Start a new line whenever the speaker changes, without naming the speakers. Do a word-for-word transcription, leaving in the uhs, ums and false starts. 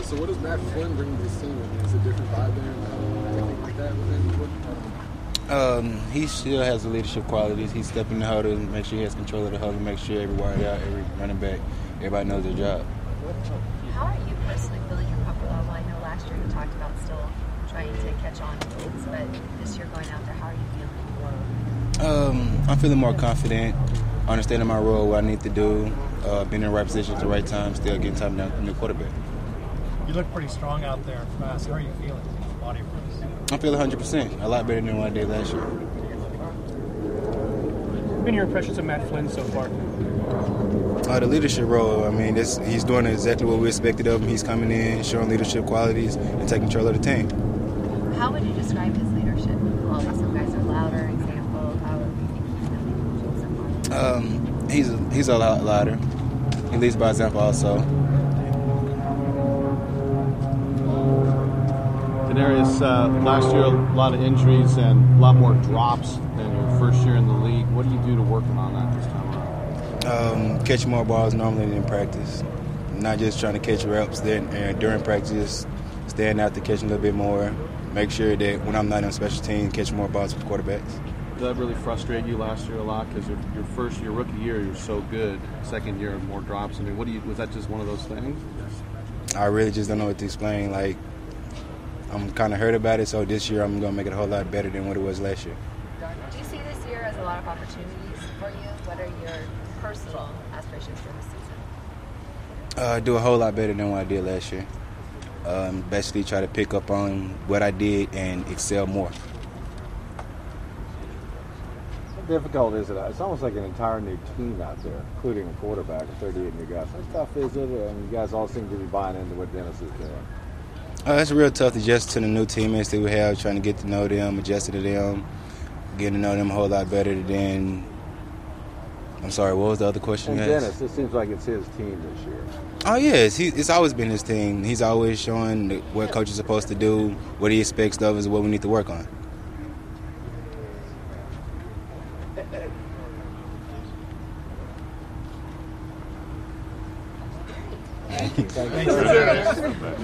So what does Matt Flynn bring to this team? I mean, is it a different vibe there and anything like that within?
Um, he still has the leadership qualities. He's stepping the huddle, make sure he has control of the huddle, make sure every wide out, every running back, everybody knows their job.
How are you personally feeling your comfort level? I know last year you talked about still trying to catch on to things, but this year going out there, how are you feeling?
Um, I'm feeling more confident, understanding my role, what I need to do, uh, being in the right position at the right time, still getting time down to the new quarterback.
You look pretty strong out there and fast. How are you feeling, body-wise?
I feel one hundred percent, a lot better than what I did last year.
What have been your impressions of Matt Flynn so far?
Uh, the leadership role, I mean, this, he's doing exactly what we expected of him. He's coming in, showing leadership qualities, and taking control of the team.
How would you describe his leadership qualities? Some guys are louder, example. How do you think he's been so far?
Um, he's, a, he's a lot louder. He leads by example also.
Denarius, uh, last year a lot of injuries and a lot more drops than your first year in the league. What do you do to work on that this time around?
Um, catch more balls normally than in practice. Not just trying to catch reps. Then and during practice, stand out to catch a little bit more. Make sure that when I'm not on special teams, catch more balls with quarterbacks.
Did that really frustrate you last year a lot? Because your, your first year, rookie year, you were so good. Second year, more drops. I mean, what do you? Was that just one of those things?
I really just don't know what to explain. Like, I'm kind of hurt about it, so this year I'm going to make it a whole lot better than what it was last year.
Do you see this year as a lot of opportunities for you? What are your personal aspirations for this season?
Uh, do a whole lot better than what I did last year. Um, basically try to pick up on what I did and excel more.
How difficult is it? It's almost like an entire new team out there, including a quarterback and thirty-eight new guys. How tough is it? And you guys all seem to be buying into what Dennis is doing.
Uh, it's real tough to adjust to the new teammates that we have, trying to get to know them, adjust to them, getting to know them a whole lot better than. I'm sorry, what was the other question?
And Dennis, it seems like it's his team this year.
Oh, yes. He, it's always been his team. He's always showing what coach is supposed to do, what he expects of us, what we need to work on.
Thank you. Thank you.